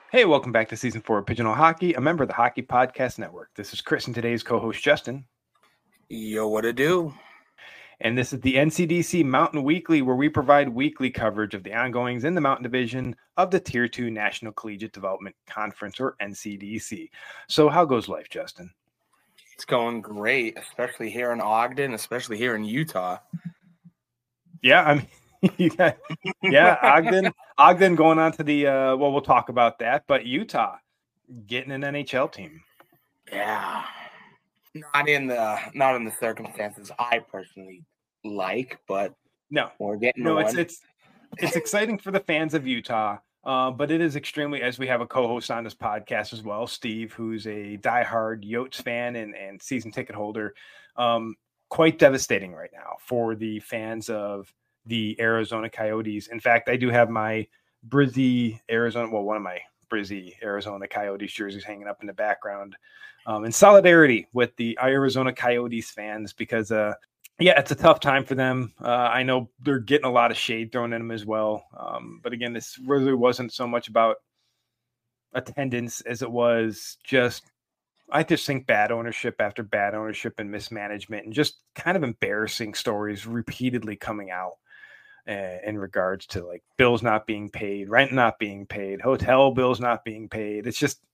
Hey, welcome back to Season 4 of Pigeonhole Hockey, a member of the Hockey Podcast Network. This is Chris and today's co-host, Justin. Yo, what it do? And this is the NCDC Mountain Weekly, where we provide weekly coverage of the ongoings in the Mountain Division of the Tier 2 National Collegiate Development Conference, or NCDC. So how goes life, Justin? It's going great, especially here in Ogden, especially here in Utah. Yeah, I mean, Ogden going on to the, well, we'll talk about that, but Utah getting an NHL team. Yeah. Not in the circumstances I personally like, but No, we're getting no, one. it's exciting for the fans of Utah, but it is extremely, as we have a co-host on this podcast as well, Steve, who's a diehard Yotes fan and season ticket holder. Quite devastating right now for the fans of the Arizona Coyotes. In fact, I do have my Brizzy Arizona, well, one of my Brizzy Arizona Coyotes jerseys hanging up in the background, in solidarity with the Arizona Coyotes fans because yeah, it's a tough time for them. I know they're getting a lot of shade thrown at them as well. But again, this really wasn't so much about attendance as it was just, I just think bad ownership after bad ownership and mismanagement and just kind of embarrassing stories repeatedly coming out in regards to like bills not being paid, rent not being paid, hotel bills not being paid.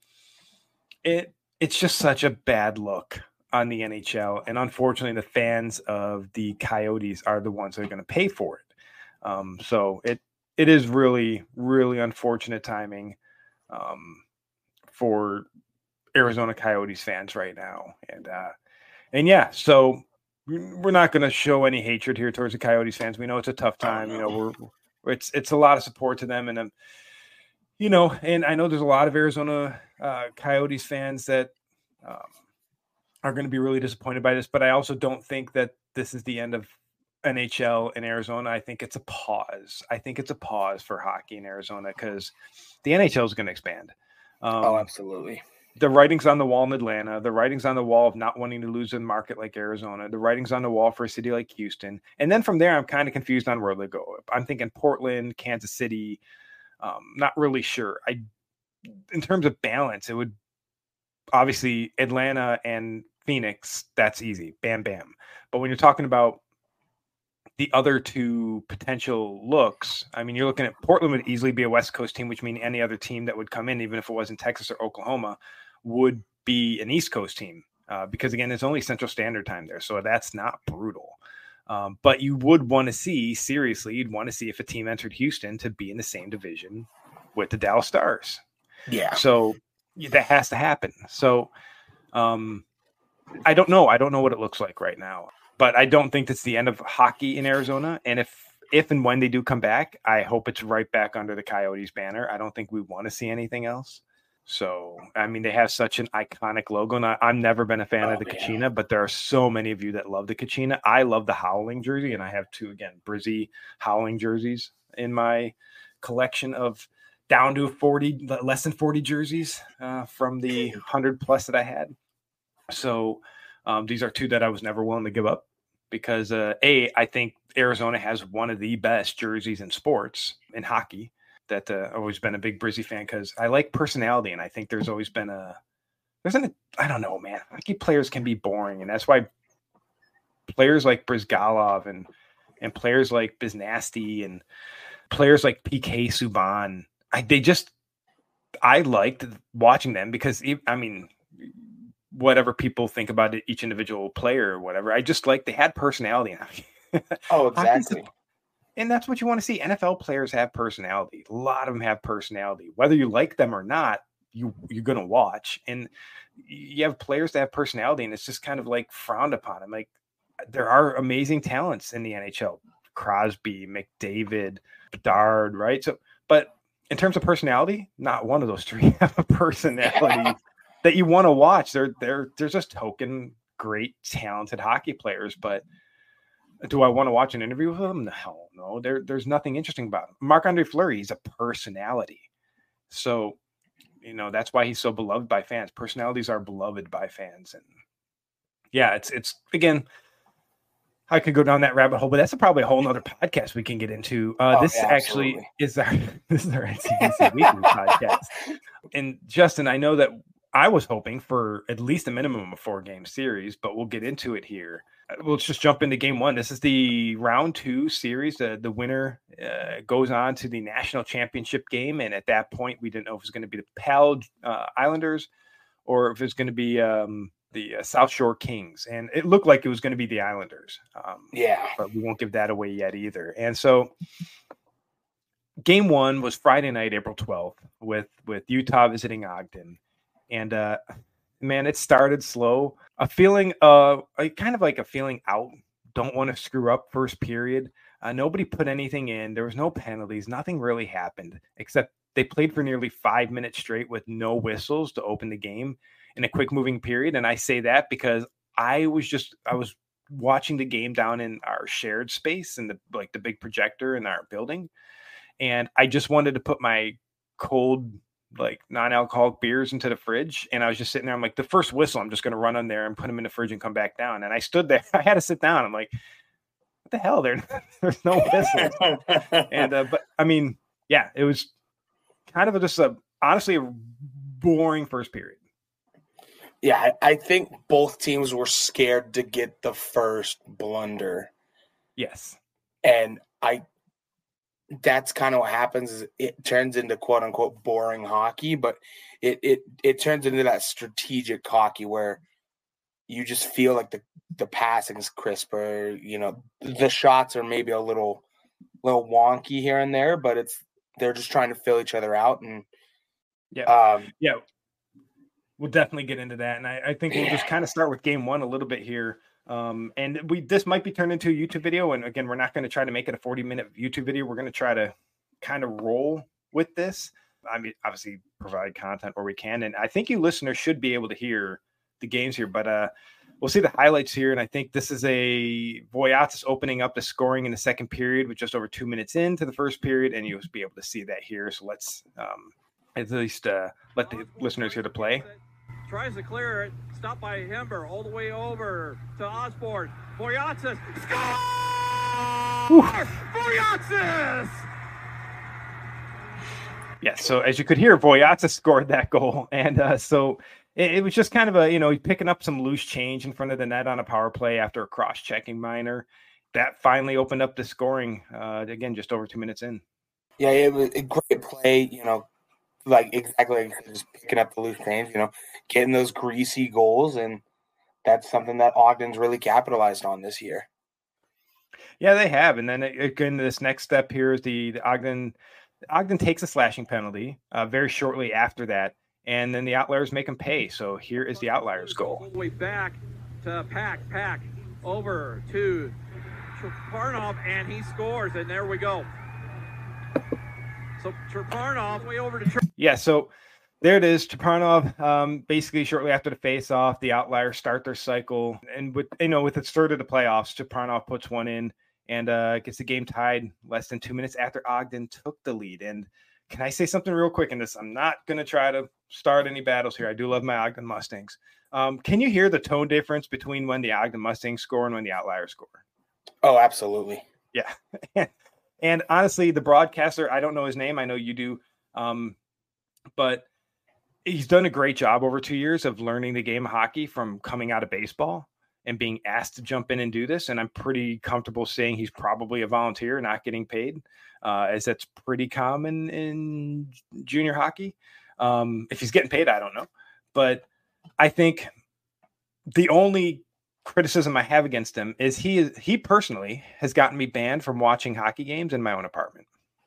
It's just such a bad look on the NHL. And unfortunately, the fans of the Coyotes are the ones that are going to pay for it. So it is really, really unfortunate timing for Arizona Coyotes fans right now. And yeah, so we're not going to show any hatred here towards the Coyotes fans. We know it's a tough time. Oh, no. You know, it's a lot of support to them. And, you know, and I know there's a lot of Arizona Coyotes fans that are going to be really disappointed by this, but I also don't think that this is the end of NHL in Arizona. I think it's a pause. I think it's a pause for hockey in Arizona because the NHL is going to expand. Absolutely. The writing's on the wall in Atlanta. The writing's on the wall of not wanting to lose a market like Arizona. The writing's on the wall for a city like Houston. And then from there, I'm kind of confused on where they go. I'm thinking Portland, Kansas City. Not really sure. In terms of balance, it would obviously Atlanta and Phoenix. That's easy, bam, bam. But when you're talking about the other two potential looks, I mean, you're looking at Portland would easily be a West Coast team, which means any other team that would come in, even if it wasn't Texas or Oklahoma, would be an East Coast team because, again, there's only Central Standard Time there. So that's not brutal. But you would want to see, seriously, you'd want to see if a team entered Houston to be in the same division with the Dallas Stars. Yeah. So that has to happen. So I don't know. I don't know what it looks like right now. But I don't think that's the end of hockey in Arizona. And if and when they do come back, I hope it's right back under the Coyotes banner. I don't think we want to see anything else. So, I mean, they have such an iconic logo. And I've never been a fan of the Kachina, but there are so many of you that love the Kachina. I love the Howling jersey, and I have two, again, Brizzy Howling jerseys in my collection of down to 40, less than 40 jerseys from the 100 plus that I had. So these are two that I was never willing to give up because I think Arizona has one of the best jerseys in sports in hockey. That I've always been a big Brizzy fan because I like personality, and I think there's always been I don't know, man. Hockey players can be boring, and that's why players like Brizgalov and players like Biznasty and players like PK Subban, I liked watching them because I mean, whatever people think about each individual player or whatever, I just like they had personality. Oh, exactly. And that's what you want to see. NFL players have personality. A lot of them have personality. Whether you like them or not, you're going to watch. And you have players that have personality, and it's just kind of like frowned upon. I'm like, there are amazing talents in the NHL. Crosby, McDavid, Bedard, right? So, but in terms of personality, not one of those three have a personality that you want to watch. They're just token great talented hockey players, but do I want to watch an interview with them? No. There's nothing interesting about him. Marc-Andre Fleury, he's a personality. So, you know, that's why he's so beloved by fans. Personalities are beloved by fans. And yeah, it's again, I could go down that rabbit hole, but that's probably a whole nother podcast we can get into. This actually is our NCDC Weekly podcast. And Justin, I know that I was hoping for at least a minimum of 4-game series, but we'll get into it here. We'll just jump into game one. This is the round 2 series. The winner goes on to the national championship game. And at that point, we didn't know if it was going to be the Pal Islanders or if it was going to be the South Shore Kings. And it looked like it was going to be the Islanders. But we won't give that away yet either. And so game one was Friday night, April 12th, with Utah visiting Ogden. And man, it started slow. A feeling, kind of like a feeling out. Don't want to screw up first period. Nobody put anything in. There was no penalties. Nothing really happened, except they played for nearly 5 minutes straight with no whistles to open the game in a quick moving period. And I say that because I was watching the game down in our shared space in the big projector in our building. And I just wanted to put my cold, non-alcoholic beers into the fridge. And I was just sitting there. I'm like, the first whistle, I'm just going to run on there and put them in the fridge and come back down. And I stood there. I had to sit down. I'm like, what the hell? There's no whistles. And, but I mean, yeah, it was kind of honestly a boring first period. Yeah, I think both teams were scared to get the first blunder. Yes. And that's kind of what happens is it turns into quote unquote boring hockey, but it turns into that strategic hockey where you just feel like the passing is crisper, the shots are maybe a little wonky here and there, but they're just trying to fill each other out. And we'll definitely get into that. And I think we'll just kind of start with game one a little bit here. And this might be turned into a YouTube video. And again, we're not going to try to make it a 40-minute YouTube video. We're going to try to kind of roll with this. I mean, obviously provide content where we can. And I think you listeners should be able to hear the games here, but we'll see the highlights here. And I think this is a Voyatis opening up the scoring in the second period with just over 2 minutes into the first period. And you'll be able to see that here. So let's at least let the listeners hear the play. Tries to clear it. Stopped by Hember. All the way over to Osborne. Boyatzis. Score! Boyatzis! Yeah, so as you could hear, Voyatzis scored that goal. And so it was just kind of picking up some loose change in front of the net on a power play after a cross-checking minor. That finally opened up the scoring, again, just over 2 minutes in. Yeah, it was a great play, exactly just picking up the loose change, getting those greasy goals, and that's something that Ogden's really capitalized on this year. Yeah, they have. And then again, this next step here is the Ogden takes a slashing penalty very shortly after that, and then the Outliers make them pay. So here is the Outliers goal. All the way back to Pack over to Cheparnov, and he scores, and there we go. So Cheparnov way over to so there it is. Cheparnov, basically shortly after the face-off, the Outliers start their cycle, and with its third of the playoffs, Cheparnov puts one in and gets the game tied less than 2 minutes after Ogden took the lead. And can I say something real quick in this? I'm not going to try to start any battles here. I do love my Ogden Mustangs. Can you hear the tone difference between when the Ogden Mustangs score and when the Outliers score? Oh, absolutely. Yeah. And honestly, the broadcaster, I don't know his name. I know you do. But he's done a great job over 2 years of learning the game of hockey from coming out of baseball and being asked to jump in and do this. And I'm pretty comfortable saying he's probably a volunteer, not getting paid, as that's pretty common in junior hockey. If he's getting paid, I don't know. But I think the only criticism I have against him is he personally has gotten me banned from watching hockey games in my own apartment.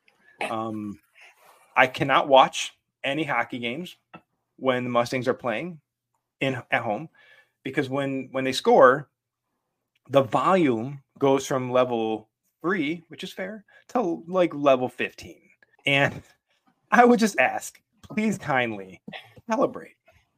I cannot watch any hockey games when the Mustangs are playing at home, because when they score, the volume goes from level 3, which is fair, to level 15. And I would just ask, please kindly calibrate.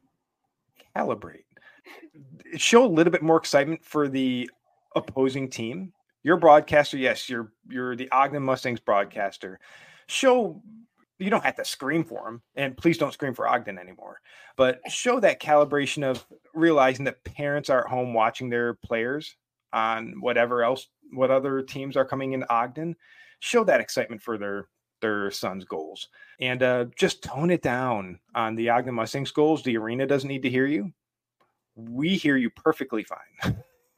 Show a little bit more excitement for the opposing team. Your broadcaster, yes, you're the Ogden Mustangs broadcaster. You don't have to scream for them, and please don't scream for Ogden anymore. But show that calibration of realizing that parents are at home watching their players on what other teams are coming into Ogden. Show that excitement for their sons' goals, and just tone it down on the Ogden Mustangs goals. The arena doesn't need to hear you. We hear you perfectly fine.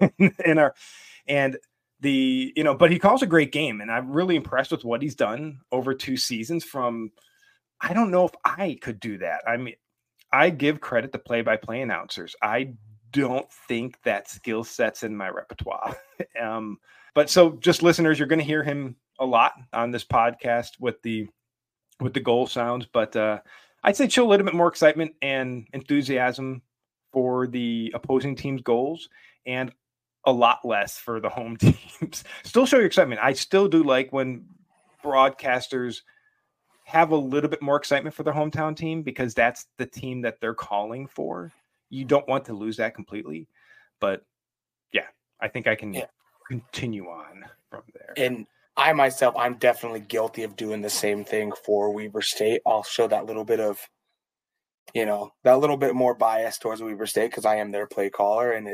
But he calls a great game, and I'm really impressed with what he's done over 2 seasons. I don't know if I could do that. I mean, I give credit to play-by-play announcers. I don't think that skill set's in my repertoire. But so just listeners, you're going to hear him a lot on this podcast with the goal sounds, but I'd say show a little bit more excitement and enthusiasm for the opposing team's goals and a lot less for the home teams. Still show your excitement. I still do like when broadcasters have a little bit more excitement for their hometown team, because that's the team that they're calling for. You don't want to lose that completely, but yeah, I think I can continue on from there. And I'm definitely guilty of doing the same thing for Weber State. I'll show that little bit of, that little bit more bias towards Weber State because I am their play caller. And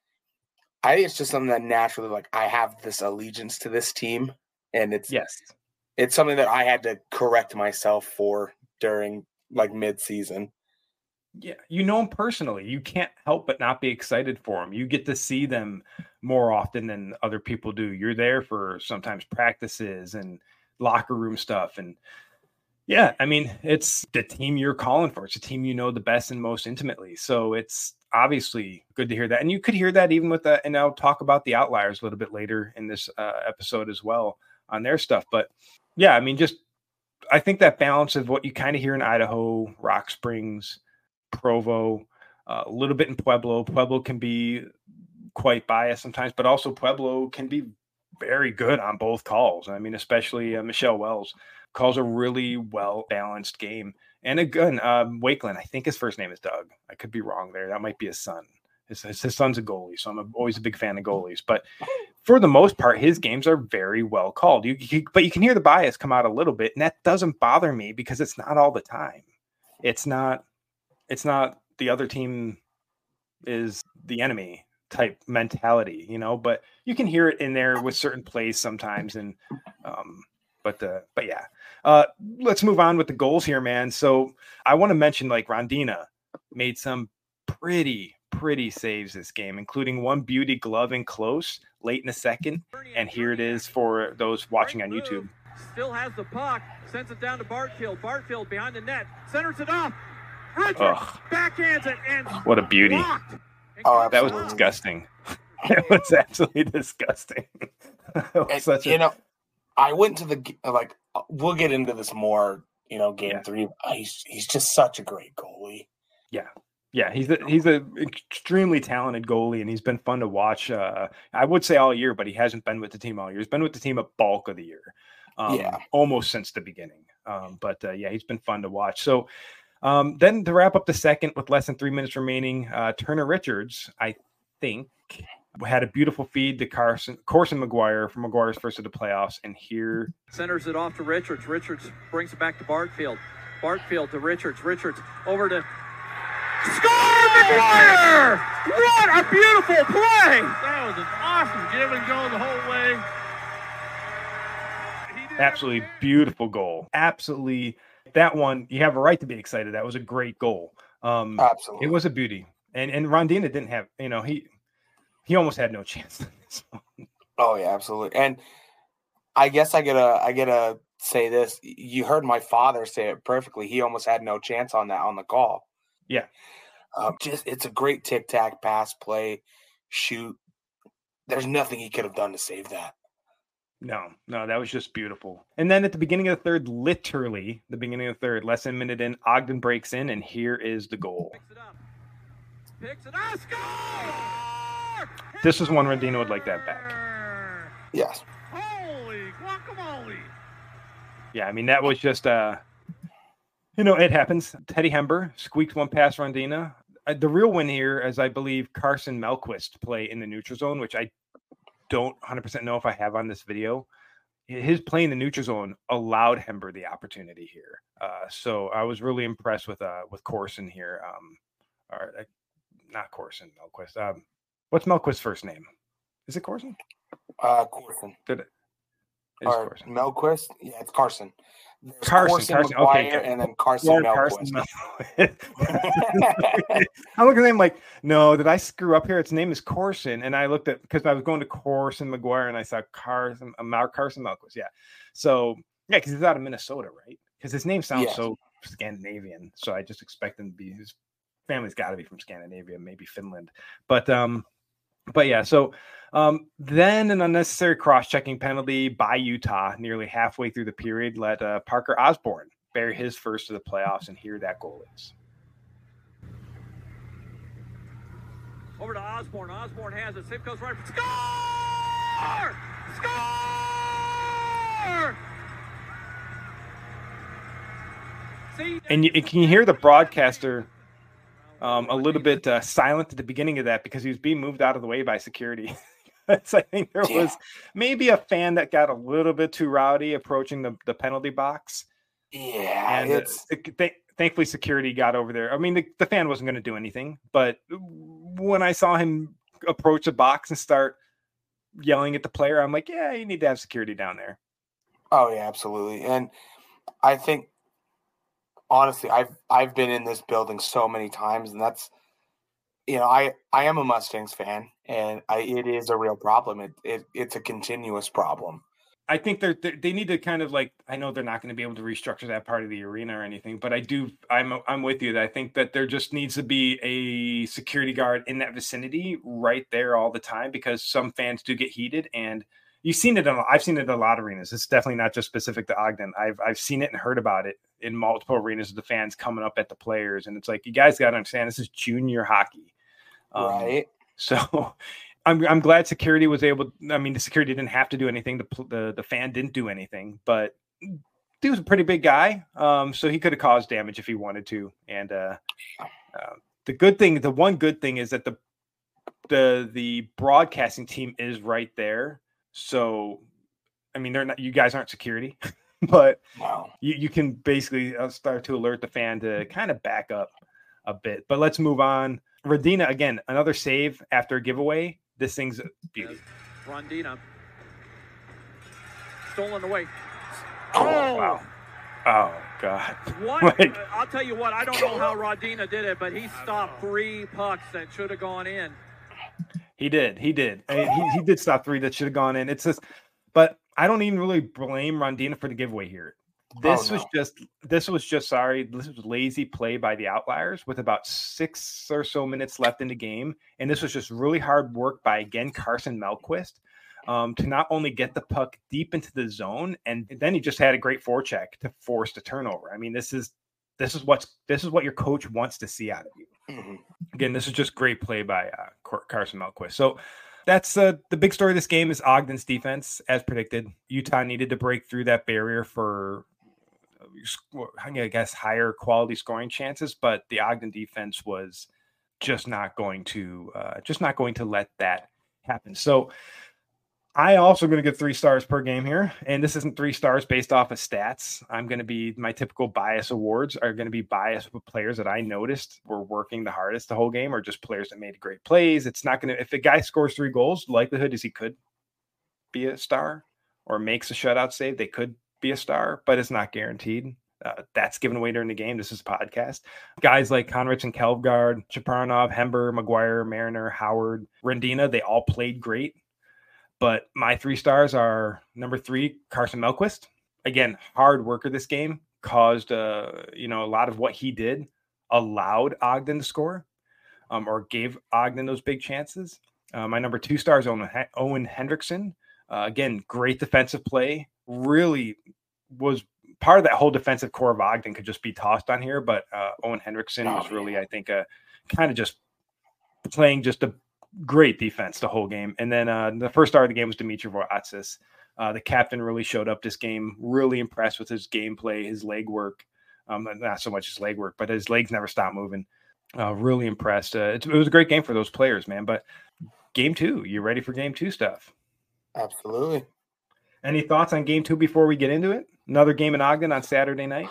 I think it's just something that naturally, like, I have this allegiance to this team. And it's something that I had to correct myself for during like mid-season. Yeah, you know them personally. You can't help but not be excited for them. You get to see them more often than other people do. You're there for sometimes practices and locker room stuff. And yeah, I mean, it's the team you're calling for. It's a team you know the best and most intimately. So it's obviously good to hear that. And you could hear that even with that. And I'll talk about the Outliers a little bit later in this episode as well on their stuff. But yeah, I mean, I think that balance of what you kind of hear in Idaho, Rock Springs, Provo, a little bit in Pueblo. Pueblo can be quite biased sometimes, but also Pueblo can be very good on both calls. I mean, especially Michelle Wells calls a really well-balanced game. And again, Wakeland, I think his first name is Doug. I could be wrong there. That might be his son. His son's a goalie, so I'm always a big fan of goalies. But for the most part, his games are very well called. But you can hear the bias come out a little bit, and that doesn't bother me because it's not all the time. It's not the other team is the enemy type mentality, but you can hear it in there with certain plays sometimes. And, but yeah, let's move on with the goals here, man. So I want to mention, like, Rondina made some pretty saves this game, including one beauty glove in close late in the second. And here it is for those watching on YouTube. Still has the puck, sends it down to Bartfield. Bartfield behind the net, centers it off. Richards backhands it, and what a beauty. Oh, that was disgusting. It was absolutely disgusting. I went to we'll get into this more, game 3. He's just such a great goalie. Yeah, he's a extremely talented goalie, and he's been fun to watch. I would say all year, but he hasn't been with the team all year. He's been with the team a bulk of the year, almost since the beginning. But he's been fun to watch. So then to wrap up the second with less than 3 minutes remaining, Turner Richards, I think, had a beautiful feed to Corson McGuire from McGuire's first of the playoffs, and here centers it off to Richards. Richards brings it back to Bartfield. Bartfield to Richards. Richards over to Score McGuire! What a beautiful play! That was an awesome give and go the whole way. Absolutely beautiful goal. Absolutely. That one, you have a right to be excited. That was a great goal. Absolutely. It was a beauty. And Rondina didn't have, he almost had no chance. Oh yeah, absolutely. And I guess I gotta say this. You heard my father say it perfectly. He almost had no chance on the call. Yeah. It's a great tic-tac pass, play, shoot. There's nothing he could have done to save that. No, that was just beautiful. And then at the beginning of the third, literally the beginning of the third, less than a minute in, Ogden breaks in, and here is the goal. Picks it up. Score! This is one Rondina would like that back. Yes. Holy guacamole. Yeah, I mean, that was just, it happens. Teddy Hember squeaks one past Rondina. The real win here, as I believe Carson Melquist play in the neutral zone, which I don't 100% know if I have on this video. His play in the neutral zone allowed Hember the opportunity here. So I was really impressed with Corson here. Or not Corson, Melquist. What's Melquist's first name? Is it Corson? Corson. Is Or Corson? Melquist? Yeah, it's Carson. There's Carson. McGuire, Okay, and then Carson Carson. Melquist. I'm looking at him like, no, did I screw up here? Its name is Corson, and I looked at because I was going to Corson McGuire, and I saw Carson Melquist. Yeah, so yeah, because he's out of Minnesota, right? Because his name sounds so Scandinavian, so I just expect him to be. His family's got to be from Scandinavia, maybe Finland, but yeah. So then an unnecessary cross-checking penalty by Utah nearly halfway through the period let Parker Osborne bury his first to the playoffs, and here that goal is. Over to Osborne. Osborne has it. Save goes right. Score! Score! See, and can you hear the broadcaster a little bit silent at the beginning of that because he was being moved out of the way by security. So I think there was maybe a fan that got a little bit too rowdy approaching the penalty box. Yeah, and thankfully security got over there. I mean, the fan wasn't going to do anything, but when I saw him approach the box and start yelling at the player, I'm like, yeah, you need to have security down there. Oh yeah, absolutely. And I think honestly, I've been in this building so many times, and that's, I am a Mustangs fan, and it is a real problem. It's a continuous problem. I think they need to kind of like, I know they're not going to be able to restructure that part of the arena or anything, but I'm with you that I think that there just needs to be a security guard in that vicinity right there all the time, because some fans do get heated, and I've seen it in a lot of arenas. It's definitely not just specific to Ogden. I've seen it and heard about it in multiple arenas of the fans coming up at the players, and it's like, you guys got to understand, this is junior hockey. Right. So I'm glad security was able. I mean, the security didn't have to do anything. The fan didn't do anything, but he was a pretty big guy, so he could have caused damage if he wanted to. And the one good thing is that the broadcasting team is right there. So, I mean, you guys aren't security, but no. you can basically start to alert the fan to kind of back up a bit. But let's move on. Rodina, again, another save after a giveaway. This thing's beauty. Rodina. Stolen away. Oh, wow. Oh, God. What? I'll tell you what, I don't know how Rodina did it, but he stopped 3 pucks that should have gone in. He did. He did stop 3 that should have gone in. It's just, but I don't even really blame Rodina for the giveaway here. This was lazy play by the Outliers with about 6 or so minutes left in the game. And this was just really hard work by, again, Carson Melquist to not only get the puck deep into the zone, and then he just had a great forecheck to force the turnover. I mean, this is what your coach wants to see out of you. Mm-hmm. Again, this is just great play by Carson Melquist. So that's the big story of this game is Ogden's defense, as predicted. Utah needed to break through that barrier for, I guess, higher quality scoring chances, but the Ogden defense was just not going to let that happen. So I also going to get 3 stars per game here, and this isn't 3 stars based off of stats. I'm going to be, my typical bias awards are going to be biased with players that I noticed were working the hardest the whole game, or just players that made great plays. It's not going to, if a guy scores 3 goals, the likelihood is he could be a star, or makes a shutout save, they could be a star, but it's not guaranteed. That's given away during the game. This is a podcast. Guys like Conrich and Kelvgard, Chaparanov, Hember, McGuire, Mariner, Howard, Rodina, they all played great. But my 3 stars are number 3, Carson Melquist. Again, hard worker this game, caused a lot of what he did allowed Ogden to score, or gave Ogden those big chances. My number 2 stars, Owen Hendrickson. Again, great defensive play. Really was part of that whole defensive core of Ogden could just be tossed on here, but Owen Hendrickson was really, I think, kind of just playing just a great defense the whole game. And then the first star of the game was Dimitri Voratsis. The captain really showed up this game, really impressed with his gameplay, his leg work. Not so much his leg work, but his legs never stopped moving. Really impressed. It was a great game for those players, man. But game 2, you ready for game 2 stuff? Absolutely. Any thoughts on game 2 before we get into it? Another game in Ogden on Saturday night?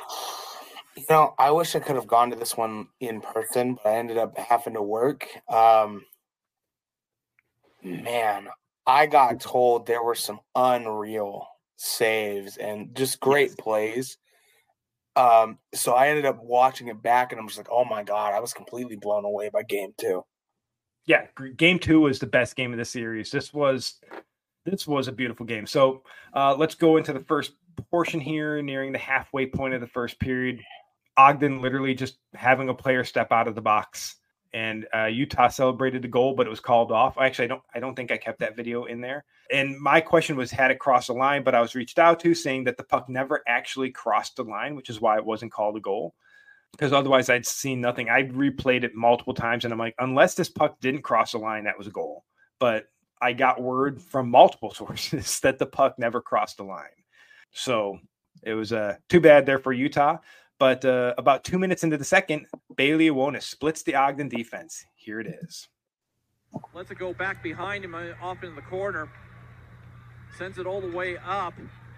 I wish I could have gone to this one in person, but I ended up having to work. Man, I got told there were some unreal saves and just great plays. So I ended up watching it back, and I'm just like, oh my God, I was completely blown away by game 2. Yeah, game 2 was the best game of the series. This was a beautiful game. So let's go into the first portion here, nearing the halfway point of the first period. Ogden literally just having a player step out of the box, and Utah celebrated the goal, but it was called off. Actually, I don't think I kept that video in there. And my question was, had it crossed the line, but I was reached out to saying that the puck never actually crossed the line, which is why it wasn't called a goal. Because otherwise I'd seen nothing. I replayed it multiple times, and I'm like, unless this puck didn't cross the line, that was a goal. But I got word from multiple sources that the puck never crossed the line. So it was too bad there for Utah. But about 2 minutes into the second, Bailey Iwonis splits the Ogden defense. Here it is. Lets it go back behind him, off into the corner. Sends it all the way up.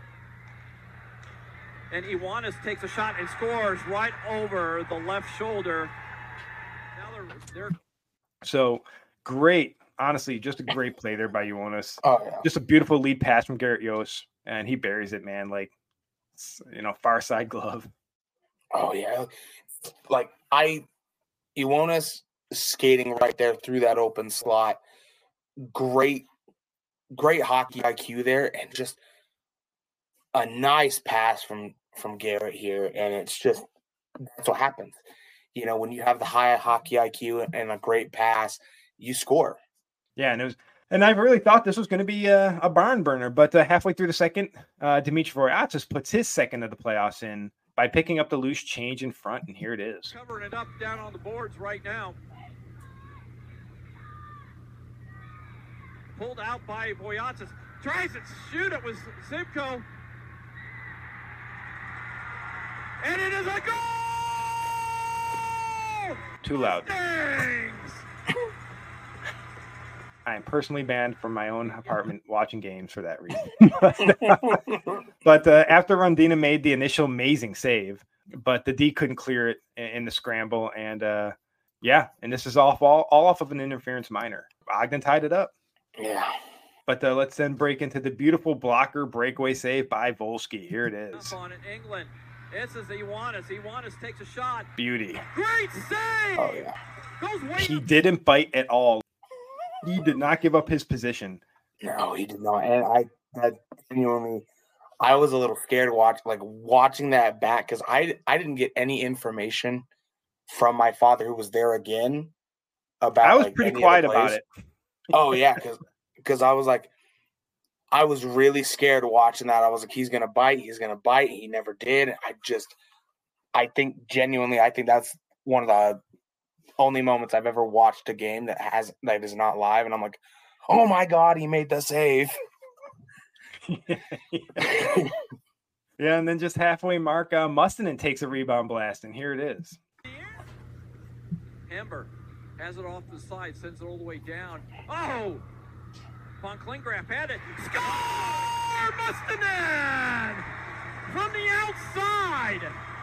And Iwonis takes a shot and scores right over the left shoulder. Now they're... So great. Honestly, just a great play there by Iwonis. Oh, yeah. Just a beautiful lead pass from Garrett Yost, and he buries it, man. Like, far side glove. Oh, yeah. Like, Iwonis skating right there through that open slot. Great hockey IQ there, and just a nice pass from Garrett here. And it's just, that's what happens. When you have the high hockey IQ and a great pass, you score. Yeah, and I really thought this was going to be a barn burner, but halfway through the second, Dimitri Voyatis puts his second of the playoffs in by picking up the loose change in front, and here it is. Covering it up down on the boards right now. Pulled out by Voyatis. Tries to shoot it with Simcoe. And it is a goal! Too loud. Thanks! I am personally banned from my own apartment watching games for that reason. But after Rondina made the initial amazing save, but the D couldn't clear it in the scramble. And and this is all off of an interference minor. Ogden tied it up. Yeah. But let's then break into the beautiful blocker breakaway save by Volsky. Here it is. On in England. This is Iwonis. Iwonis takes a shot. Beauty. Great save! Oh, yeah. Goes way He didn't bite at all. He did not give up his position. No, he did not. And I was a little scared watching that back, because I didn't get any information from my father, who was there again, about. I was pretty quiet about it. Oh yeah, because I was like, I was really scared watching that. I was like, he's gonna bite. He never did. I think that's one of the only moments I've ever watched a game that is not live, and I'm like, oh my God, he made the save. Yeah, and then just halfway mark, Mustonen takes a rebound blast, and here it is. Hember has it off the side, sends it all the way down. Oh! Von Klingraf had it. Score! Mustonen! From the outside!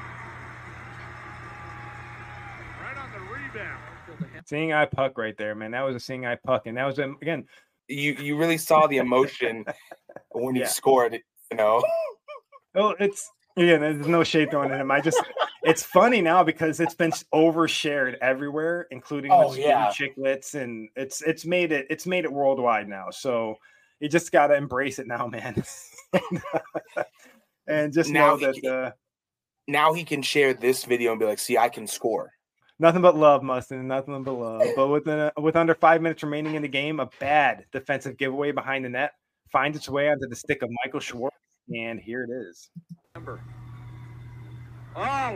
Right on the rebound. Seeing eye puck right there, man. That was a seeing eye puck, and that was again. You really saw the emotion when he scored. Oh, there's no shade thrown at him. It's funny now because it's been overshared everywhere, including with Chicklets, and it's made it worldwide now. So you just got to embrace it now, man. And just now know that now he can share this video and be like, "See, I can score." Nothing but love, Mustonen. Nothing but love. But with under 5 minutes remaining in the game, a bad defensive giveaway behind the net finds its way onto the stick of Michael Schwartz, and here it is. Oh!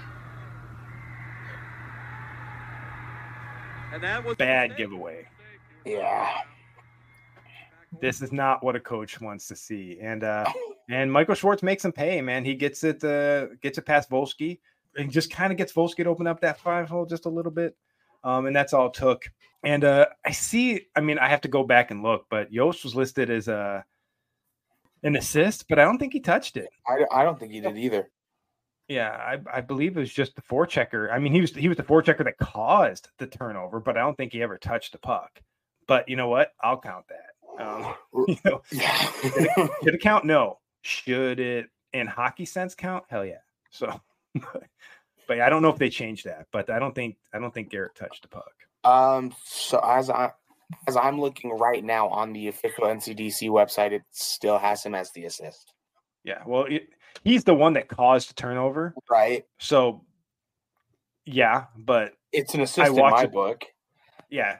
And that was bad giveaway. Yeah. This is not what a coach wants to see. And Michael Schwartz makes him pay, man. He gets it past Volsky. And just kind of gets Volsky to open up that 5-hole just a little bit. And that's all it took. And I have to go back and look, but Yost was listed as an assist, but I don't think he touched it. I don't think he did either. Yeah, I believe it was just the forechecker. I mean, he was the forechecker that caused the turnover, but I don't think he ever touched the puck. But you know what? I'll count that. You know, should it count? No. Should it in hockey sense count? Hell yeah. So, but I don't know if they changed that. But I don't think Garrett touched the puck. So as I'm looking right now on the official NCDC website, it still has him as the assist. Yeah. Well, he's the one that caused the turnover, right? So, yeah, but it's an assist in my book. Yeah.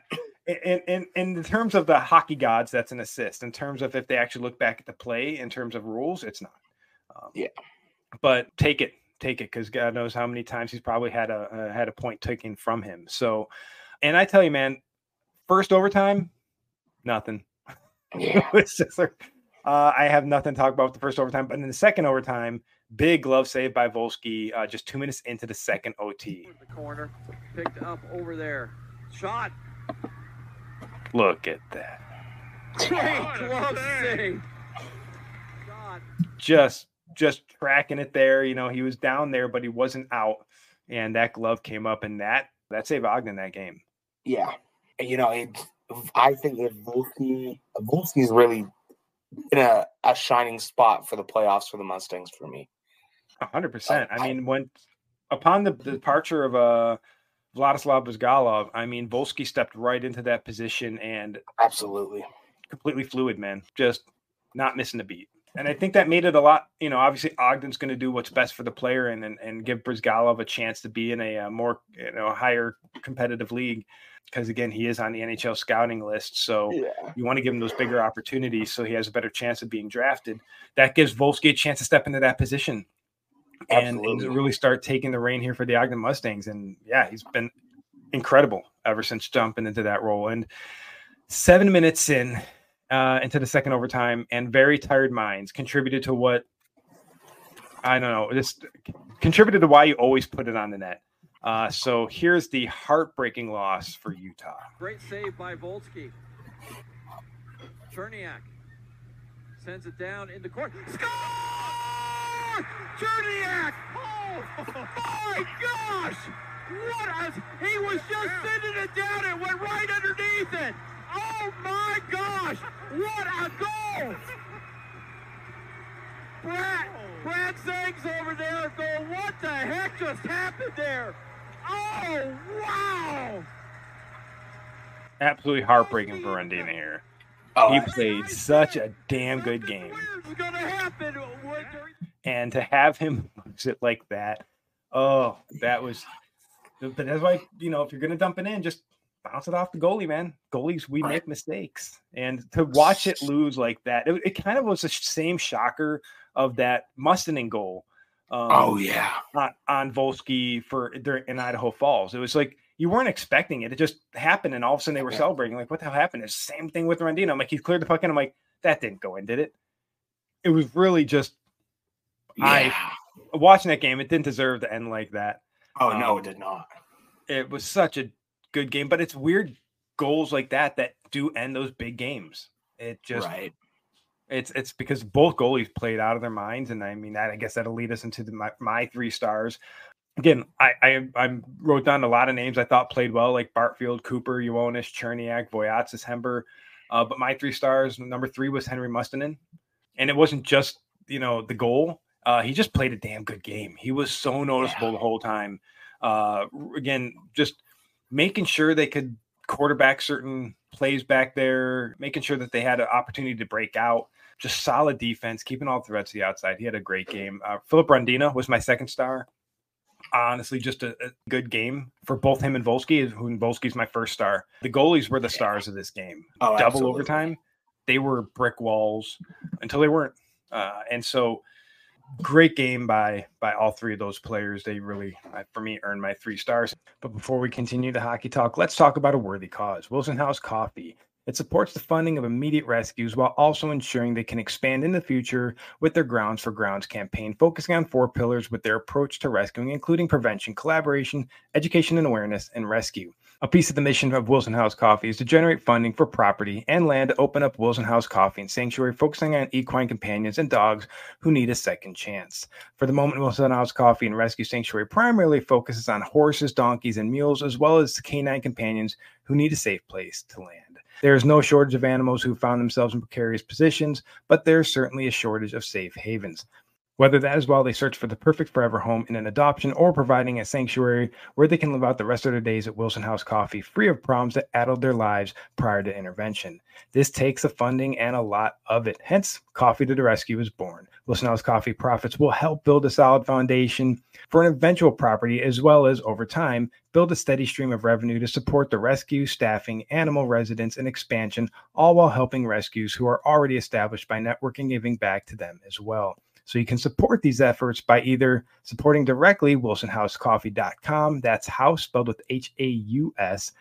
In terms of the hockey gods, that's an assist. In terms of if they actually look back at the play, in terms of rules, it's not. Yeah. But take it, because God knows how many times he's probably had a point taken from him. So, and I tell you, man, first overtime, nothing. Yeah. It's just like, I have nothing to talk about with the first overtime. But in the second overtime, big glove save by Volsky, just 2 minutes into the second OT. The corner, picked up over there. Shot. Look at that. Great glove save. Shot. Just tracking it there. You know, he was down there, but he wasn't out. And that glove came up, and that saved Ogden that game. Yeah. You know, I think if Volsky's really in a shining spot for the playoffs for the Mustangs for me. 100%. I mean, when upon the departure of Vladislav Buzgalov, I mean, Volsky stepped right into that position and absolutely completely fluid, man. Just not missing a beat. And I think that made it a lot, you know, obviously Ogden's going to do what's best for the player and give Buzgalov a chance to be in a more, you know, higher competitive league. Because, again, he is on the NHL scouting list. So you want to give him those bigger opportunities so he has a better chance of being drafted. That gives Volsky a chance to step into that position and really start taking the reign here for the Ogden Mustangs. And, yeah, he's been incredible ever since jumping into that role. And 7 minutes into the second overtime, and very tired minds contributed to what, I don't know, this contributed to why you always put it on the net. So here's the heartbreaking loss for Utah. Great save by Volsky. Cherniak sends it down in the court. Score! Cherniak! Oh my gosh! He was just sending it down and went right underneath it. Oh my gosh! What a goal! Brad Zangs over there going, what the heck just happened there? Oh, wow! Absolutely heartbreaking for Randina here. He played such a damn good game. And to have him lose it like that, that was – but that's why, you know, if you're going to dump it in, just bounce it off the goalie, man. Goalies, we make mistakes. And to watch it lose like that, it kind of was the same shocker of that Mustonen goal. On Volsky in Idaho Falls. It was like you weren't expecting it. It just happened, and all of a sudden they were celebrating. Like, what the hell happened? It's the same thing with Randino. I'm like, he cleared the puck, and I'm like, that didn't go in, did it? It was really just watching that game. It didn't deserve to end like that. Oh no, it did not. It was such a good game, but it's weird goals like that do end those big games. It just It's because both goalies played out of their minds, and I mean I guess that'll lead us into my 3 stars. Again, I wrote down a lot of names I thought played well, like Bartfield, Cooper, Ioannis, Cherniak, Voyatsis, Hember. But my 3 stars, number 3 was Henry Mustonen, and it wasn't just the goal. He just played a damn good game. He was so noticeable the whole time. Again, just making sure they could quarterback certain plays back there, making sure that they had an opportunity to break out. Just solid defense, keeping all threats to the outside. He had a great game. Philip Randina was my 2nd star. Honestly, just a good game for both him and Volsky. Volsky's my 1st star. The goalies were the stars of this game. Double overtime, they were brick walls until they weren't. And so, great game by all 3 of those players. They really, for me, earned my 3 stars. But before we continue the hockey talk, let's talk about a worthy cause, Wilson House Coffee. It supports the funding of immediate rescues while also ensuring they can expand in the future with their Grounds for Grounds campaign, focusing on 4 pillars with their approach to rescuing, including prevention, collaboration, education and awareness, and rescue. A piece of the mission of Wilson House Coffee is to generate funding for property and land to open up Wilson House Coffee and Sanctuary, focusing on equine companions and dogs who need a second chance. For the moment, Wilson House Coffee and Rescue Sanctuary primarily focuses on horses, donkeys, and mules, as well as canine companions who need a safe place to land. There is no shortage of animals who found themselves in precarious positions, but there's certainly a shortage of safe havens. Whether that is while they search for the perfect forever home in an adoption or providing a sanctuary where they can live out the rest of their days at Wilson House Coffee free of problems that addled their lives prior to intervention. This takes the funding and a lot of it. Hence, Coffee to the Rescue is born. Wilson House Coffee profits will help build a solid foundation for an eventual property, as well as, over time, build a steady stream of revenue to support the rescue, staffing, animal residents, and expansion, all while helping rescues who are already established by networking, giving back to them as well. So you can support these efforts by either supporting directly wilsonhousecoffee.com, that's house spelled with HAUS,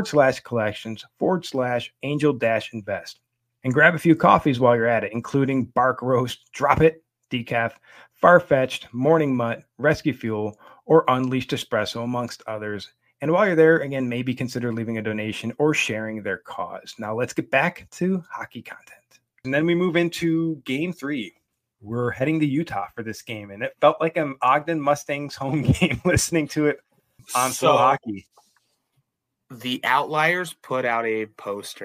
/collections/angel-invest. And grab a few coffees while you're at it, including Bark Roast, Drop It, Decaf, Farfetched, Morning Mutt, Rescue Fuel, or Unleashed Espresso, amongst others. And while you're there, again, maybe consider leaving a donation or sharing their cause. Now let's get back to hockey content. And then we move into Game 3. We're heading to Utah for this game, and it felt like an Ogden Mustangs home game listening to it on Slow Hockey. The Outliers put out a post.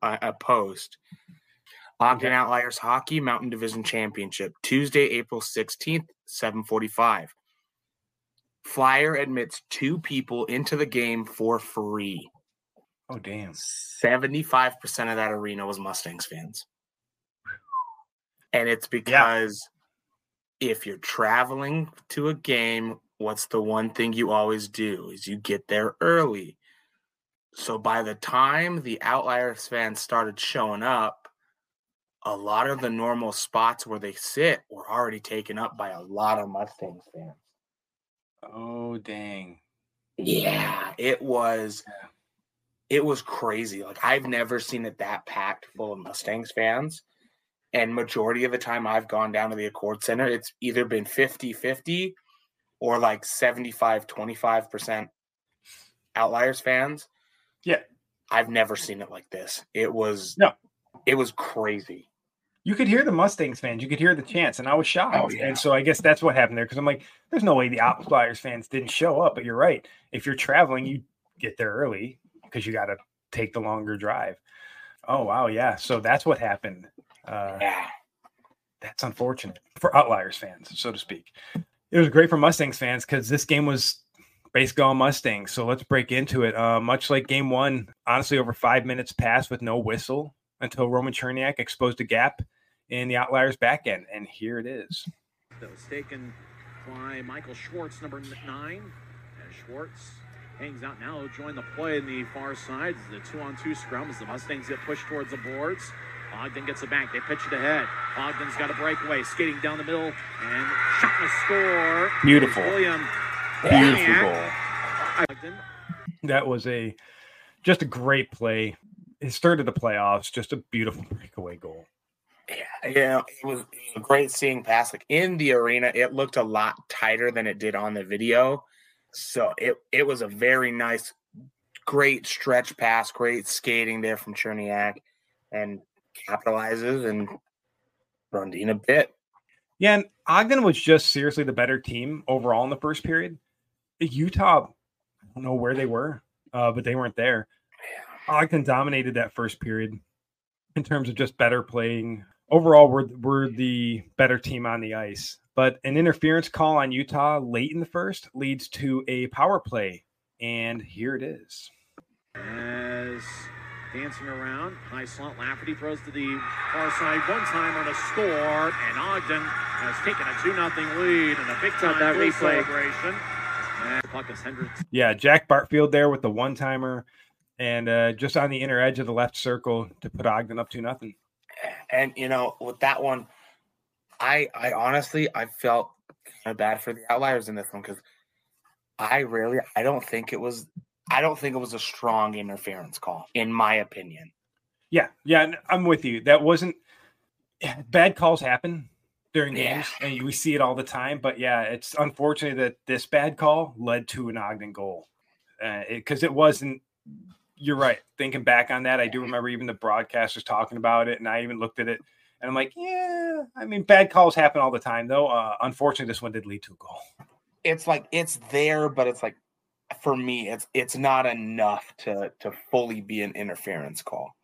Ogden Outliers Hockey Mountain Division Championship, Tuesday, April 16th, 7:45. Flyer admits 2 people into the game for free. Oh, damn. 75% of that arena was Mustangs fans. And it's because if you're traveling to a game, what's the one thing you always do is you get there early. So by the time the Outliers fans started showing up, a lot of the normal spots where they sit were already taken up by a lot of Mustangs fans. Oh, dang. Yeah, it was crazy. Like, I've never seen it that packed full of Mustangs fans. And majority of the time I've gone down to the Accord Center, it's either been 50-50 or like 75-25% Outliers fans. Yeah. I've never seen it like this. It was crazy. You could hear the Mustangs fans. You could hear the chants, and I was shocked. Oh, yeah. And so I guess that's what happened there, because I'm like, there's no way the Outliers fans didn't show up. But you're right. If you're traveling, you get there early because you got to take the longer drive. Oh, wow. Yeah. So that's what happened. That's unfortunate for Outliers fans, so to speak. It was great for Mustangs fans because this game was basically all Mustangs. So let's break into it. Much like game 1, honestly, over 5 minutes passed with no whistle until Roman Cherniak exposed a gap in the Outliers back end. And here it is. That was taken by Michael Schwartz, number 9. As Schwartz hangs out now, join the play in the far side. The 2-on-2 scrum as the Mustangs get pushed towards the boards. Ogden gets it back. They pitch it ahead. Ogden's got a breakaway, skating down the middle, and shot and a score. Beautiful. William. Beautiful. That was just a great play. It started the playoffs. Just a beautiful breakaway goal. Yeah, it was a great seeing pass. Like, in the arena, it looked a lot tighter than it did on the video. So it was a very nice, great stretch pass, great skating there from Cherniak, and capitalizes and Rondina bit. Yeah, and Ogden was just seriously the better team overall in the first period. Utah, I don't know where they were, but they weren't there. Ogden dominated that first period in terms of just better playing. Overall, we're the better team on the ice. But an interference call on Utah late in the first leads to a power play. And here it is. As dancing around, high slot, Lafferty throws to the far side, one-timer to score, and Ogden has taken a 2-0 lead and a big-time goal celebration. And puck is Hendricks. Yeah, Jack Bartfield there with the one-timer, and just on the inner edge of the left circle to put Ogden up 2-0. And, with that one, I honestly felt kind of bad for the Outliers in this one, because I don't think it was a strong interference call, in my opinion. Yeah, I'm with you. That wasn't bad calls happen during games, and we see it all the time. But yeah, it's unfortunate that this bad call led to an Ogden goal, because it wasn't. You're right. Thinking back on that, I do remember even the broadcasters talking about it, and I even looked at it, and I'm like, yeah. I mean, bad calls happen all the time, though. Unfortunately, this one did lead to a goal. It's like it's there, but it's like, for me, it's not enough to fully be an interference call.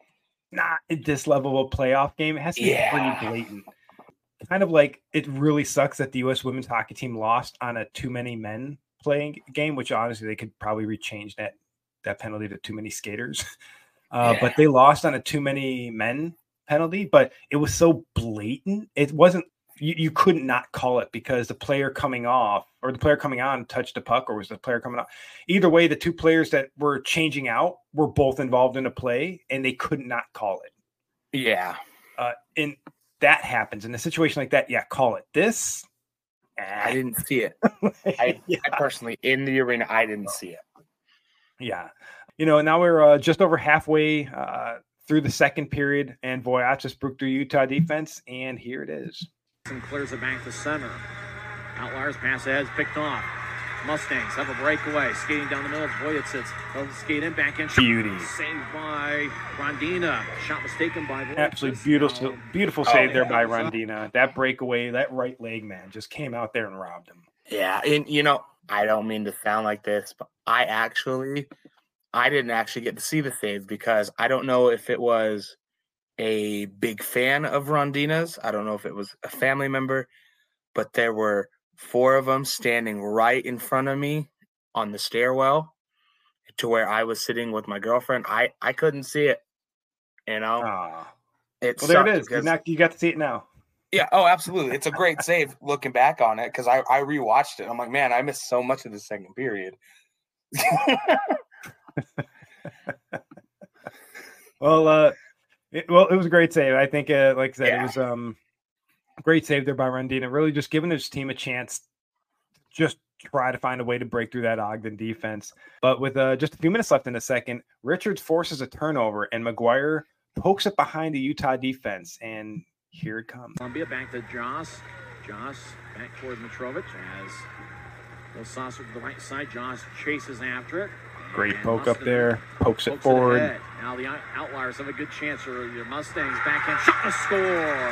not at this level of playoff game. It has to be Yeah. pretty blatant. Kind of like it really sucks that the U.S. women's hockey team lost on a too many men playing game, which honestly they could probably rechange that penalty to too many skaters. But they lost on a too many men penalty, but it was so blatant. It wasn't, you couldn't not call it because the player coming off or the player coming on touched the puck, or was the player coming off. Either way, the two players that were changing out were both involved in a play and they could not call it. Yeah. And that happens in a situation like that. Yeah. Call it. This. I didn't see it. I personally, in the arena, I didn't see it. Yeah. Now we're just over halfway through the second period, and Voyage just broke through Utah defense, and here it is. And clears it back to center. Outliers pass ahead, picked off. Mustangs have a breakaway, skating down the middle. Voyage doesn't skate in, back in. Beauty. Saved by Rondina. Shot mistaken by Voyage. Absolutely beautiful save there by Rondina. That breakaway, that right leg, man, just came out there and robbed him. Yeah, and I don't mean to sound like this, but I didn't actually get to see the save because I don't know if it was a big fan of Rondina's. I don't know if it was a family member, but there were 4 of them standing right in front of me on the stairwell to where I was sitting with my girlfriend. I couldn't see it, Well, there it is. You got to see it now. Yeah. Oh, absolutely. It's a great save looking back on it because I rewatched it. I'm like, man, I missed so much of the second period. Well, it was a great save. I think, like I said, it was a great save there by Rondina. Really just giving his team a chance to just try to find a way to break through that Ogden defense. But with just a few minutes left in the second, Richards forces a turnover, and McGuire pokes it behind the Utah defense, and here it comes. Columbia back to Joss. Joss back toward Mitrovic as Will Saucer to the right side. Joss chases after it. Great poke up there. Pokes it forward. Now the Outliers have a good chance. Or your Mustangs back in. Shot to score.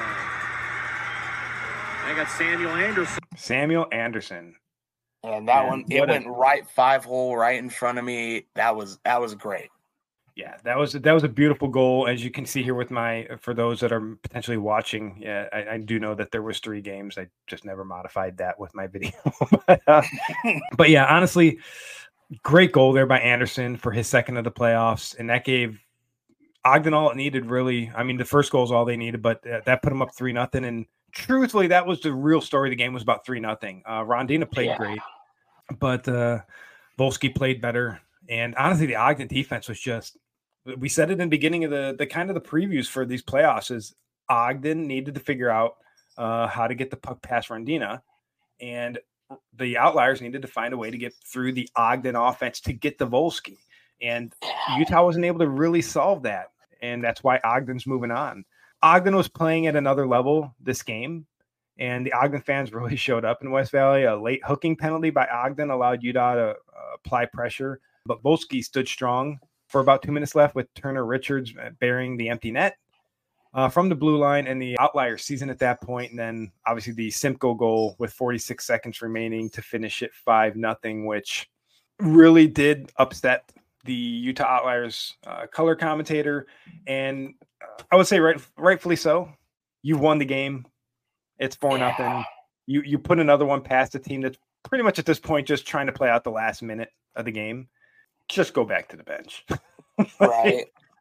They got Samuel Anderson. And that one, it went right 5-hole right in front of me. That was great. Yeah, that was a beautiful goal. As you can see here with for those that are potentially watching, yeah, I do know that there was 3 games. I just never modified that with my video. but yeah, honestly, great goal there by Anderson for his second of the playoffs. And that gave Ogden all it needed, really. I mean, the first goal is all they needed, but that put them up 3-0. And truthfully, that was the real story of the game, was about 3-0. Rondina played great, but Volsky played better. And honestly, the Ogden defense was just, we said it in the beginning of the kind of the previews for these playoffs, is Ogden needed to figure out how to get the puck past Rondina, and the Outliers needed to find a way to get through the Ogden offense to get the Volsky. And Utah wasn't able to really solve that. And that's why Ogden's moving on. Ogden was playing at another level this game, and the Ogden fans really showed up in West Valley. A late hooking penalty by Ogden allowed Utah to apply pressure, but Volsky stood strong for about 2 minutes left with Turner Richards bearing the empty net from the blue line, and the Outliers season at that point. And then obviously the Simcoe goal with 46 seconds remaining to finish it 5-0, which really did upset the Utah Outliers color commentator. And I would say rightfully so. You won the game. It's 4-0. You put another one past a team that's pretty much at this point just trying to play out the last minute of the game. Just go back to the bench. Right.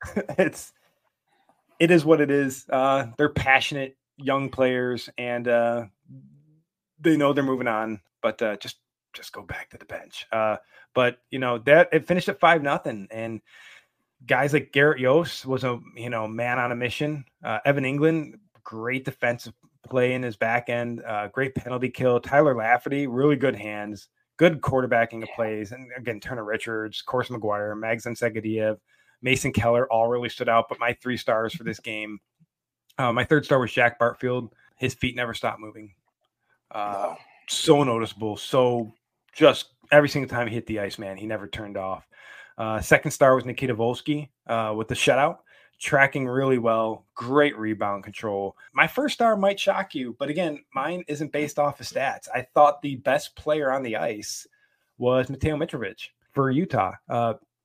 It is what it is. They're passionate young players, and they know they're moving on, but just go back to the bench. But that it finished at 5-0, and guys like Garrett Yost was a man on a mission. Evan England, great defensive play in his back end, great penalty kill. Tyler Lafferty, really good hands. Good quarterbacking of plays. And again, Turner Richards, Course McGuire, Magzan Segadiev, Mason Keller all really stood out. But my 3 stars for this game, my 3rd star was Jack Bartfield. His feet never stopped moving. So noticeable. So just every single time he hit the ice, man, he never turned off. 2nd star was Nikita Volsky with the shutout. Tracking really well, great rebound control. My 1st star might shock you, but again, mine isn't based off of stats. I thought the best player on the ice was Mateo Mitrovic for Utah.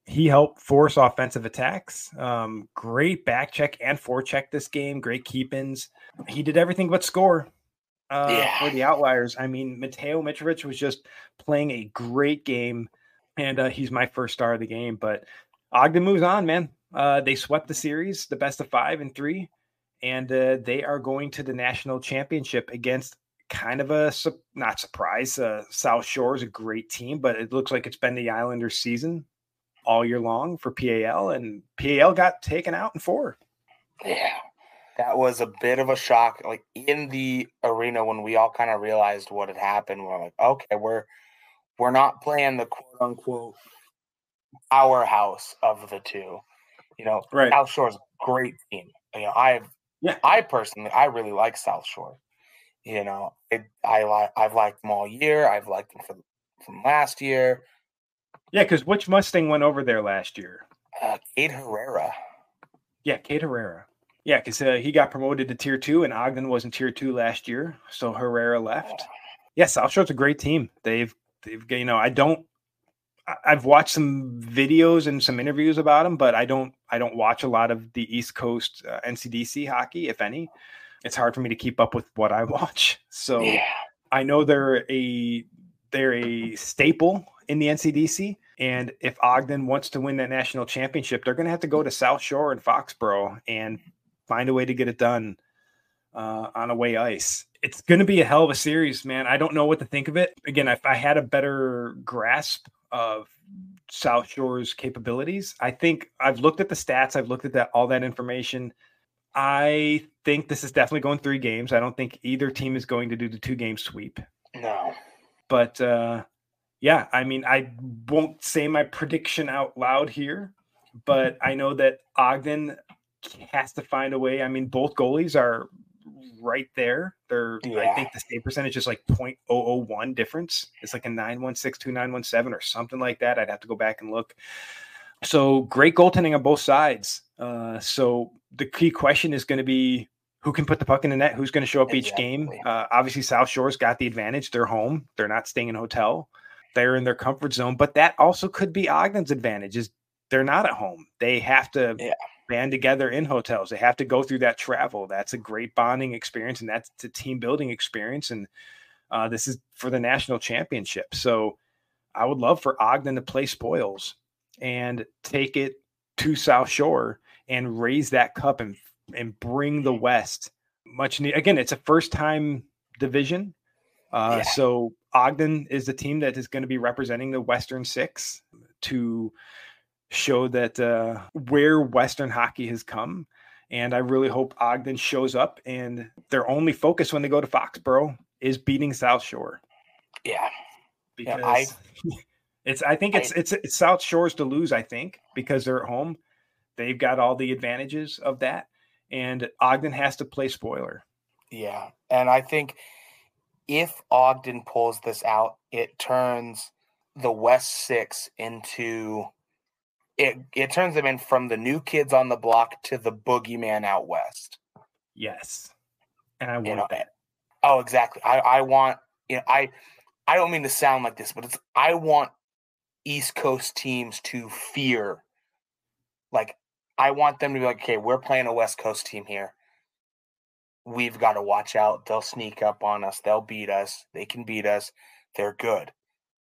he helped force offensive attacks. Great back check and forecheck this game. Great keep-ins. He did everything but score for the Outliers. I mean, Mateo Mitrovic was just playing a great game, and he's my first star of the game. But Ogden moves on, man. They swept the series, the best of 5 and 3, and they are going to the national championship against kind of a not surprise. South Shore is a great team, but it looks like it's been the Islanders' season all year long for PAL, and PAL got taken out in 4. Yeah, that was a bit of a shock. Like in the arena when we all kind of realized what had happened, we're like, okay, we're not playing the quote unquote powerhouse of the two. You know, right. South Shore's a great team. You know, I personally really like South Shore. You know, I've liked them all year. I've liked them from last year. Yeah, because which Mustang went over there last year? Cade Herrera. Yeah, Cade Herrera. Yeah, because he got promoted to Tier 2, and Ogden was in Tier 2 last year, so Herrera left. Yeah, South Shore's a great team. They've you know, I've watched some videos and some interviews about them, but I don't watch a lot of the East Coast NCDC hockey, if any. It's hard for me to keep up with what I watch. So I know they're a staple in the NCDC. And if Ogden wants to win that national championship, they're going to have to go to South Shore and Foxborough and find a way to get it done on away ice. It's going to be a hell of a series, man. I don't know what to think of it. Again, if I had a better grasp of South Shore's capabilities, I think I've looked at the stats. I've looked at all that information. I think this is definitely going 3 games. I don't think either team is going to do the 2-game sweep. No. But, yeah, I mean, I won't say my prediction out loud here, but I know that Ogden has to find a way. I mean, both goalies are right there. I think the save percentage is like 0.001 difference. It's like a 916 to 917 or something like that. I'd have to go back and look. So great goaltending on both sides. So the key question is going to be who can put the puck in the net, who's going to show up each game. Obviously, South Shore's got the advantage. They're home. They're not staying in a hotel. They're in their comfort zone. But that also could be Ogden's advantage is they're not at home. They have to band together in hotels. They have to go through that travel. That's a great bonding experience, and that's a team-building experience. And this is for the national championship. So I would love for Ogden to play spoils and take it to South Shore and raise that cup and bring the West much need. Again, it's a first-time division. So Ogden is the team that is going to be representing the Western Six to show that where Western hockey has come. And I really hope Ogden shows up and their only focus when they go to Foxborough is beating South Shore. Yeah. Because I think it's South Shore's to lose, I think, because they're at home. They've got all the advantages of that. And Ogden has to play spoiler. Yeah. And I think if Ogden pulls this out, it turns the West Six into it turns them in from the new kids on the block to the boogeyman out west. Yes. And I want that. Oh, exactly. I want, I don't mean to sound like this, but I want East Coast teams to fear. Like, I want them to be like, okay, we're playing a West Coast team here. We've got to watch out. They'll sneak up on us. They'll beat us. They can beat us. They're good.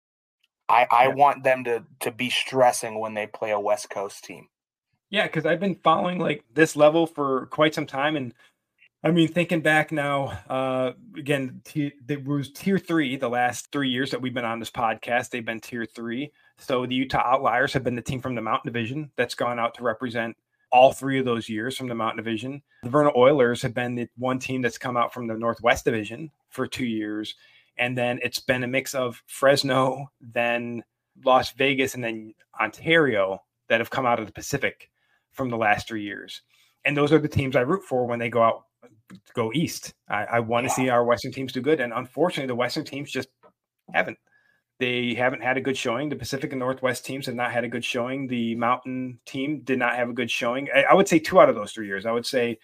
I want them to be stressing when they play a West Coast team. Yeah, because I've been following like this level for quite some time. And I mean, thinking back now, again, there was Tier 3 the last 3 years that we've been on this podcast. They've been Tier 3. So the Utah Outliers have been the team from the Mountain Division that's gone out to represent all 3 of those years from the Mountain Division. The Vernon Oilers have been the one team that's come out from the Northwest Division for 2 years. And then it's been a mix of Fresno, then Las Vegas, and then Ontario that have come out of the Pacific from the last 3 years. And those are the teams I root for when they go east. I want to see our Western teams do good. And unfortunately, the Western teams just haven't. They haven't had a good showing. The Pacific and Northwest teams have not had a good showing. The Mountain team did not have a good showing. I would say 2 out of those 3 years. I would say,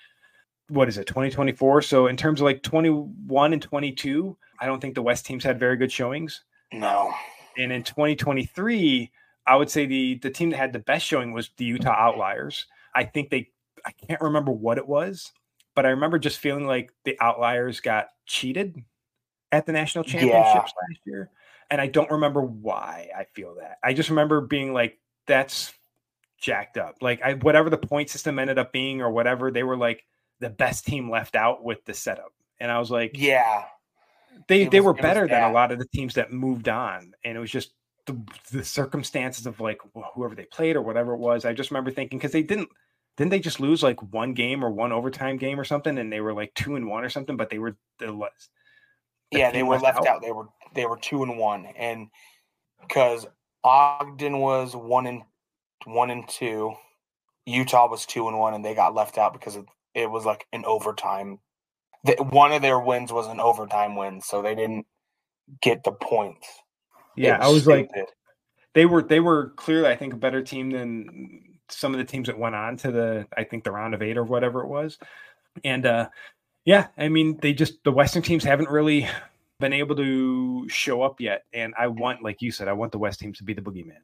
2024? So in terms of like 21 and 22, I don't think the West teams had very good showings. No. And in 2023, I would say the team that had the best showing was the Utah Outliers. I can't remember what it was, but I remember just feeling like the Outliers got cheated at the national championships last year. And I don't remember why I feel that. I just remember being like, that's jacked up. Like whatever the point system ended up being or whatever, they were like the best team left out with the setup. And I was like, they were better than a lot of the teams that moved on. And it was just the circumstances of like whoever they played or whatever it was. I just remember thinking, because didn't they just lose like one game or one overtime game or something, and they were like 2-1 or something, but they were they were left out. They were 2-1, and because Ogden was 1-2, Utah was 2-1, and they got left out because it was like an overtime. One of their wins was an overtime win, so they didn't get the points. Yeah, I was stupid. Like, they were clearly, I think, a better team than some of the teams that went on to the round of 8 or whatever it was. And yeah, I mean, the Western teams haven't really been able to show up yet. And I want, like you said, I want the West teams to be the boogeyman.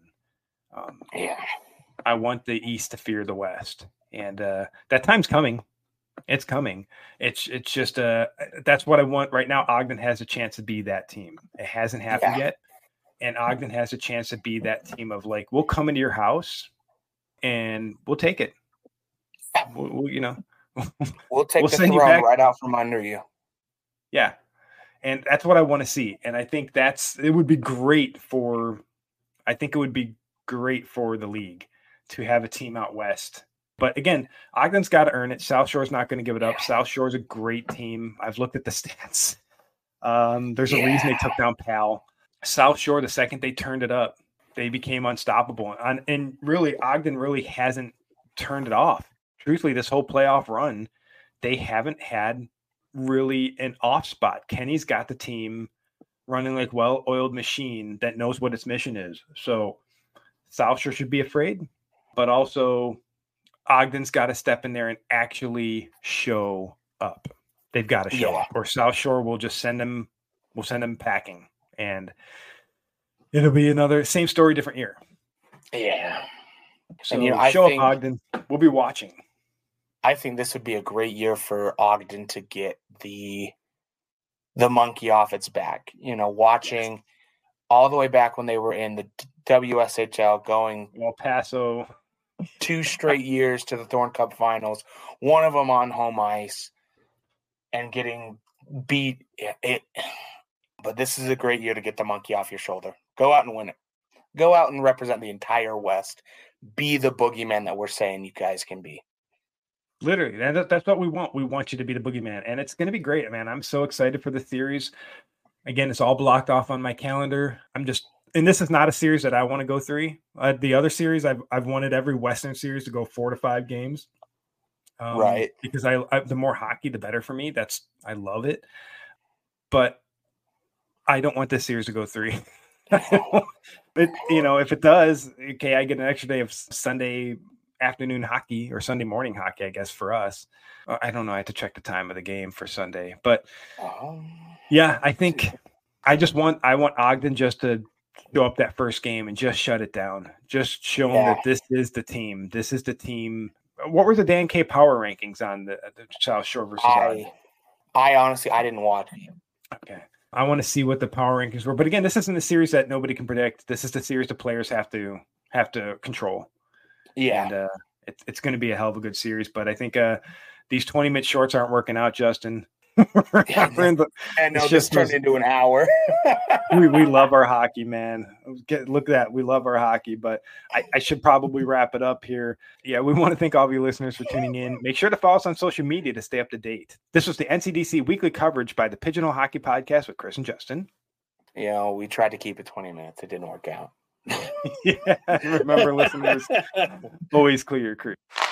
I want the East to fear the West. And that time's coming. It's coming. It's just that's what I want right now. Ogden has a chance to be that team. It hasn't happened yet. And Ogden has a chance to be that team of like, we'll come into your house and we'll take it. We'll take the throne right out from under you. Yeah. And that's what I want to see. And I think it would be great for the league to have a team out West. But again, Ogden's got to earn it. South Shore's not going to give it up. South Shore's a great team. I've looked at the stats. There's a reason they took down Pal. South Shore, the second they turned it up, they became unstoppable. And really, Ogden really hasn't turned it off. Truthfully, this whole playoff run, they haven't had really an off spot. Kenny's got the team running like well-oiled machine that knows what its mission is. So South Shore should be afraid, but also Ogden's got to step in there and actually show up. They've got to show up, or South Shore will just send them packing, and it'll be another same story, different year. Yeah. So and, show up, Ogden. We'll be watching. I think this would be a great year for Ogden to get the monkey off its back. Watching all the way back when they were in the WSHL, going El Paso 2 straight years to the Thorn Cup finals, one of them on home ice, and getting beat. But this is a great year to get the monkey off your shoulder. Go out and win it. Go out and represent the entire West. Be the boogeyman that we're saying you guys can be. Literally, that's what we want. We want you to be the boogeyman, and it's going to be great, man. I'm so excited for the series. Again, it's all blocked off on my calendar. And this is not a series that I want to go 3. The other series, I've wanted every Western series to go 4 to 5 games. Right. Because the more hockey, the better for me. I love it. But I don't want this series to go 3. But if it does, okay, I get an extra day of Sunday afternoon hockey or Sunday morning hockey, I guess, for us. I don't know. I have to check the time of the game for Sunday. But yeah, I think I want Ogden just to show up that first game and just shut it down. Just show them that this is the team. This is the team. What were the Dan K power rankings on the South Shore versus Ogden? I honestly, I didn't watch. Okay. I want to see what the power rankings were. But again, this isn't a series that nobody can predict. This is the series the players have to control. Yeah. And it's going to be a hell of a good series. But I think these 20-minute shorts aren't working out, Justin. Just turned into an hour. we love our hockey, man. Look at that. We love our hockey, but I should probably wrap it up here. Yeah, we want to thank all of you listeners for tuning in. Make sure to follow us on social media to stay up to date. This was the NCDC weekly coverage by the Pigeonhole Hockey Podcast with Chris and Justin. We tried to keep it 20 minutes. It didn't work out. Yeah, remember, listeners, always clear your crew.